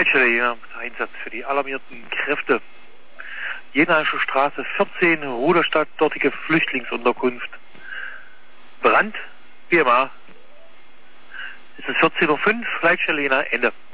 Leitstelle Jena, Einsatz für die alarmierten Kräfte. Jenaische Straße 14, Ruderstadt, dortige Flüchtlingsunterkunft. Brand, BMA. Es ist 14:05 Uhr, Leitstelle Jena, Ende.